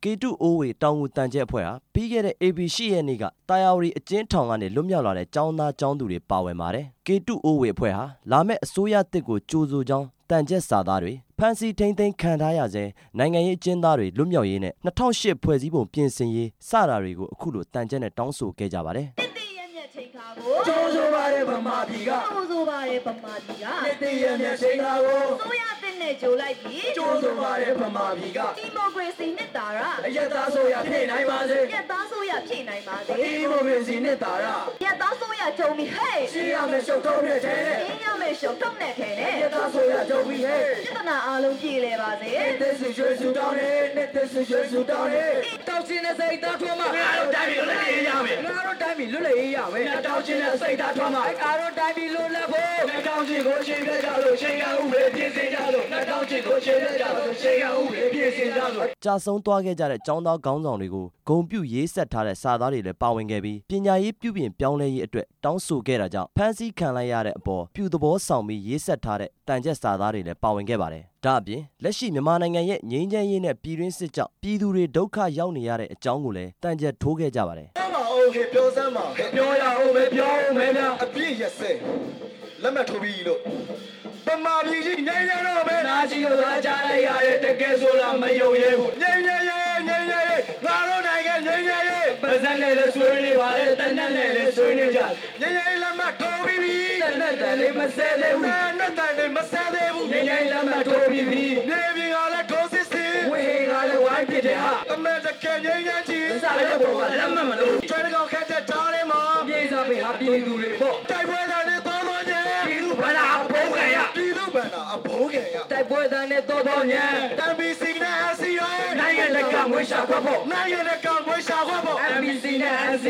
K2 အိုးဝေတောင်ငူတန်ကျက်အဖွဲ့ဟာပြီးခဲ့တဲ့ AB8 ရက်နေ့ကတာယာဝတီအကျဉ်းထောင်ကနေလွတ်မြောက်လာတဲ့ကျောင်းသားကျောင်းသူတွေပါဝင်ပါတယ် K2 အိုးဝေအဖွဲ့ဟာလာမယ့်အစိုးရတစ်ကိုကြိုဆိုကြောင်းတန်ကျက်စာသားတွေဖန်စီထိန်သိမ်းခံထားရစေနိုင်ငံရေးအကျဉ်းသားတွေလွတ်မြောက်ရေးနဲ့2008ဖွဲ့စည်းပုံပြင်ဆင်ရေးစတာတွေကိုအခုလိုတန်ကျက်နဲ့တောင်းဆိုခဲ့ကြပါတယ်ကျိုးဆိုပါတယ်ဗမာပြည်ကကျိုးဆိုပါတယ်ဗမာပြည်ကတစ်တရမြတ်ချိန်ကားကိုဆိုရတဲ့နဲ့ကြိုလိုက်ပြီးကျိုးဆိုပါတယ်ဗမာပြည်ကဒီမိုကရေစီနဲ့တာရအယက်သားဆိုရဖြစ်နိုင်ပါစေအယက်သားဆိုရဖြစ်နိုင်ပါစေဒီမိုကရေစီနဲ့တာရအယက်သားဆိုရကြုံပြီးဟဲ့ရှင်းရမယ်ရှုပ်ထုံးနဲ့ထဲနဲ့ရှင်းရမယ်ရှုပ်ထုံးနဲ့ထဲနဲ့အယက်သားဆိုရကြုံပြီးဟဲ့ပြဿနာအလုံးပြေလဲပါစေတစ်ဆူရွှေဆူတောင်းနေနဲ့တစ်ဆူရွှေဆူတောင်းနေတောက်ချင်းနဲ့စိတ်သားထွန်းမှာငါတို့တိုင်းပြည်လွတ်လပ်ရေးရမယ်ငါတို့တိုင်းပြည်လွတ်လပ်ရေးရမယ်တောက်ချင်းနဲ့စိတ်သားထွန်းမှာငါတို့တိုင်းပြည်လွတ်လပ်ဖို့2000ကိုရှင်းပြကြလို့ရှင်းရဥပဒေပြင်ဆင်ကြလို့2000ကိုရှင်းပြကြလို့ရှင်းရဥပဒေပြင်ဆင်ကြလို့ကြာဆုံးသွားခဲ့ကြတဲ့ကျောင်းသားခေါင်းဆောင်တွေကိုဂုဏ်ပြုရေးဆက်ထားတဲ့စာသားတွေလည်းပါဝင်ခဲ့ပြီးပညာရေးပြုပြင်ပြောင်းလဲရေးအတွက်တောင်းဆိုခဲ့တာကြောင့်ဖမ်းဆီးခံလိုက်ရတဲ့အပေါ်ပြုသဘောဆောင်ပြီးရေးဆက်ထားတဲ့တန်ကျက်စာသားတွေလည်းပါဝင်ခဲ့ပါတယ်ဒါအပြင်လက်ရှိမြန်မာနိုင်ငံရဲ့ငြိမ်းချမ်းရေးနဲ့ပြည်တွင်းစစ်ကြောင့်ပြည်သူတွေဒုက္ခရောက်နေရတဲ့အကြောင်းကိုလည်းတန်ကျက်ထိုးခဲ့ကြပါတယ်ပြောစမ်းပါပြောရအောင်ပဲပြောအောင်ပဲများအပြည့်ရစဲလက်မှတ်ထိုးပြီးလို့ဗမာပြည်ကြီးငြိမ်းချမ်းတော့ပဲနာကြီးကိုလာကြလိုက်ရတဲ့တကယ်ဆိုလားမယုံရဲဘူးငြိမ်းချမ်းရေးငြိမ်းချမ်းရေးငါတို့နိုင်ငံငြိမ်းချမ်းရေးပါဇက်နဲ့လည်းဆွေးနေပါလေတနက်နဲ့လည်းဆွေးနေကြငြိမ်းချမ်းရေးလက်မှတ်ထိုးပြီးပြီတနက်တန်လေးမဆဲသေးဘူးတနက်တန်လေးမဆဲသေးဘူးငြိမ်းချမ်းရေးလက်မှတ်ထိုးပြီးပြီနေပြည်တော်လည်းထိုးစစ်စစ်ဝေးကလည်းဝိုင်းပြတဲ့ဟာအမေတကယ်ငြိမ်းချမ်းကြီးစားရတဲ့ဘောကလက်မှတ်မလို့ကျွဲတကောင်ခက်တဲ့ဓာတ်လေးမှာပြေးစားပေးဟာပြည်သူတွေပေါ့တိုက်ပွဲသားနဲ့သောသောညံပြည်သူဗလာအဘုံခံရပြည်သူဗလာအဘုံခံရတိုက်ပွဲသားနဲ့သောသောညံတမ်ပီစီနဲ့ NCA နိုင်ငံတကာမွေးရှာခွက်ဖို့နိုင်ငံတကာမွေးရှာခွက်ဖို့ MBC နဲ့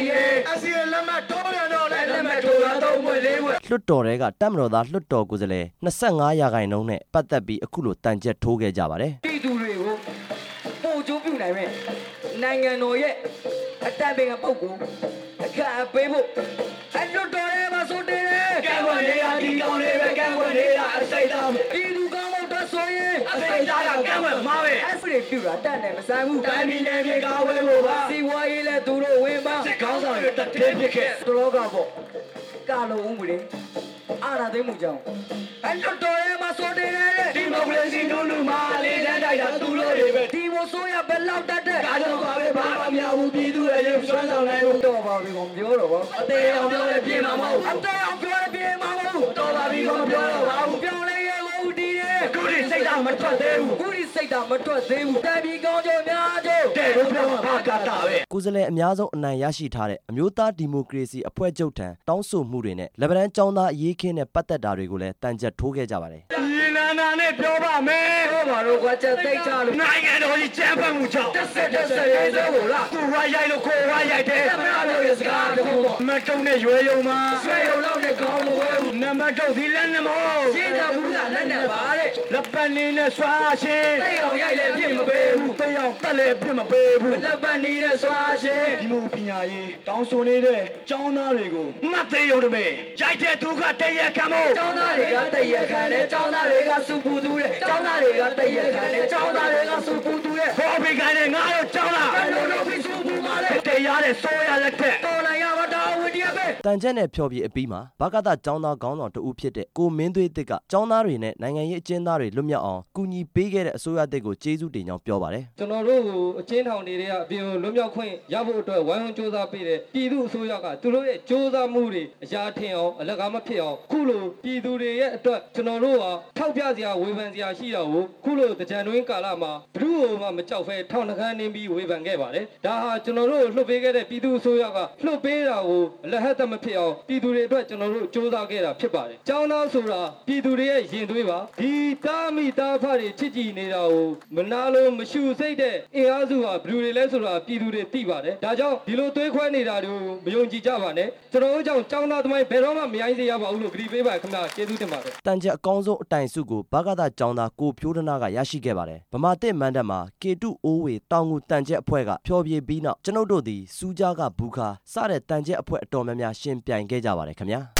NCA လက်မှတ်ထိုးရတော့လည်းလက်မှတ်ထိုးရတော့မွေးလေးဝဲလွတ်တော်တွေကတပ်မတော်သားလွတ်တော်ကိုယ်စားလှယ်25ရာခိုင်နှုန်းနဲ့ပတ်သက်ပြီးအခုလိုတန်ကျက်ထိုးခဲ့ကြပါတယ်ပြည်သူတွေကိုပို့ကျိုးပြုနိုင်မဲ့နိုင်ငံတော်ရဲ့အတန်ပင်ကပုတ်ကိုအခါပေးဖို့အလွတ်တော်တွေမှာဆိုတယ်ကံဝင်နေရဒီကောင်းလေးပဲကံဝင်နေရအစိတ်သားပြည်သူကောင်းလို့တော့ဆိုရင်အစိတ်သားကကံဝင်မှာပဲအဖရိပြူတာတတ်တယ်မဆန်းဘူးတိုင်းပြည်နယ်မြေကာဝဲဖို့ပါစီဝါရေးလဲသူတို့ဝင်ပါစစ်ကောင်းဆောင်တွေတက်တဲ့ဖြစ်ခဲ့တော်ကပေါ့ကာလုံးဦးမလေးအားရသိမှုကြောင့်အလွတ်တော်တွေမှာဆိုတယ်ဒီမိုကရေစီတို့လူမှာလေးတန်းတိုက်တာသူတို့တွေပဲဒီမိုဆိုရဘယ်လောက်တက်တဲ့ဒါကြောင့်ပါပဲဘာမှမရဘူးပြည်သူရဲ့ရုပ်ဆွမ်းဆောင်နိုင်လို့တော့ပါပြီကောင်ပြောတော့ဗောအသေးအောင်ပြောရပြေးမှာမဟုတ်အသေးအောင်ပြောရပြေးမှာမဟုတ်တော့ပါပြီကောင်ပြောတော့ပါဘူးပြောလဲရဲ့ဦးတီးရဲ့ခုဒီစိတ်ဓာတ်မထွက်သေးဘူးခုဒီစိတ်ဓာတ်မထွက်သေးဘူးတိုင်ပြီးကောင်းကြများကြတဲ့လို့ပြောမှာဘာကတာပဲကိုယ်စားလှယ်အများဆုံးအနိုင်ရရှိထားတဲ့အမျိုးသားဒီမိုကရေစီအဖွဲ့ချုပ်ထံတောင်းဆိုမှုတွေနဲ့လက်ဗရန်ကျောင်းသားအရေးခင်းနဲ့ပတ်သက်တာတွေကိုလည်းတန်ကျက်ထိုးခဲ့ကြပါတယ်နာနဲ့ပြောပါမယ်ဟောပါတော့ကွာချက်သိချလို့နိုင်ငံတော်ကြီးကျန်းဖတ်မှုကြောင့်တက်ရေးစိုးကိုလားသူဝါရိုက်လို့ကိုဝါရိုက်တယ်သမဏတို့ရဲ့စကားတခုပေါ့မတုံနဲ့ရွယ်ယုံမှာဆွဲယုံတော့နဲ့ကောင်းလို့နံပါတ်တော့ဒီလက်နဲ့မောရှင်းတာဘူးလားလက်နဲ့ပါတဲ့လက်ပတ်နေနဲ့ဆွာရှင်သိအောင်ရိုက်လည်းပြစ်မပေးဘူးသိအောင်တက်လည်းပြစ်မပေးဘူးလက်ပတ်နေနဲ့ဆွာရှင်ဒီမိုပညာရေးတောင်းဆိုနေတဲ့ကျောင်းသားတွေကိုမှတ်သေးရုံတည်းရိုက်တဲ့သူကတည့်ရခံမို့ကျောင်းသားတွေကတည့်ရခံတယ်ကျောင်းသားတွေကစုပူသူတဲ့ကျောင်းသားတွေကတည့်ရခံတယ်ကျောင်းသားတွေကစုပူသူတဲ့ဘောဘီကိုင်းနဲ့ငါတို့ကျောင်းသားဘယ်လိုလုပ်ပြီးစုပူမှာလဲတရားတဲ့ဆိုးရလက်တဲ့တော်လိုက်ရပါတော့ဝီဒီယပဲတန်ကျက်နဲ့ဖျော်ပြအပြီးမှာဘကသကျောင်းသားခေါင်းဆောင်တဦးဖြစ်တဲ့ကိုမင်းသွေးတစ်ကကျောင်းသားတွေနဲ့နိုင်ငံရေးအကျဉ်းသားတွေလွတ်မြောက်အောင်ကူညီပေးခဲ့တဲ့အစိုးရတစ်ကိုကျေးဇူးတင်ကြောင်းပြောပါတယ်ကျွန်တော်တို့ကိုအကျဉ်းထောင်တွေကအပြင်လွတ်မြောက်ခွင့်ရဖို့အတွက်ဝိုင်းဝန်းစူးစမ်းပေးတဲ့ပြည်သူအစိုးရကသူတို့ရဲ့စူးစမ်းမှုတွေအရာထင်အောင်အလကားမဖြစ်အောင်ခုလိုပြည်သူတွေရဲ့အတွက်ကျွန်တော်တို့ကထောက်ပြစရာဝေဖန်စရာရှိတာကိုခုလိုတကြံတွင်းကာလမှာဘ누구မှမကြောက်ဖဲထောင်နှခမ်းနေပြီးဝေဖန်ခဲ့ပါတယ်ဒါဟာကျွန်တော်တို့လှုပ်ပေးခဲ့တဲ့ပြည်သူအစိုးရကလှုပ်ပေးတာကိုအလဟတ်တမဖြစ်အောင်ပြည်သူတွေအတွက်ကျွန်တော်တို့စူးစမ်းခဲ့တာဖြစ်ပါတယ်ကျောင်းသားဆိုတာပြည်သူတွေရဲ့ရင်သွေးပါဒီတာမိသားဖတွေချစ်ကြည်နေတာကိုမနာလို့မရှုစိတ်တဲ့အင်အားစုဟာဘ누구တွေလဲဆိုတာပြည်သူတွေသိပါတယ်ဒါကြောင့်ဒီလိုသွေးခွဲနေတာတွေကိုမယုံကြည်ကြပါနဲ့ကျွန်တော်တို့ကြောင့်ကျောင်းသားသမိုင်းဘယ်တော့မှမရိုင်းစေရပါဘူးလို့ကြည်ပေးပါခင်ဗျာကျေးဇူးတင်ပါတယ်တန်ကျက်အကောင်းဆုံးအတိုင်စုကိုဘကသကျောင်းသားကိုဖြိုးဒနာကရရှိခဲ့ပါတယ်ဗမာတစ်မန်တပ်မှာ K2 အိုးဝေတောင်ငူတန်ကျက်အဖွဲ့ကဖျော်ဖြေပြီးနောက်ကျွန်ုပ်တို့သည်စူးကြားကဘူခါစတဲ့တန်ကျက်အဖွဲ့အတော်များများရှင်ပြိုင်ခဲ့ကြပါတယ်ခင်ဗျာ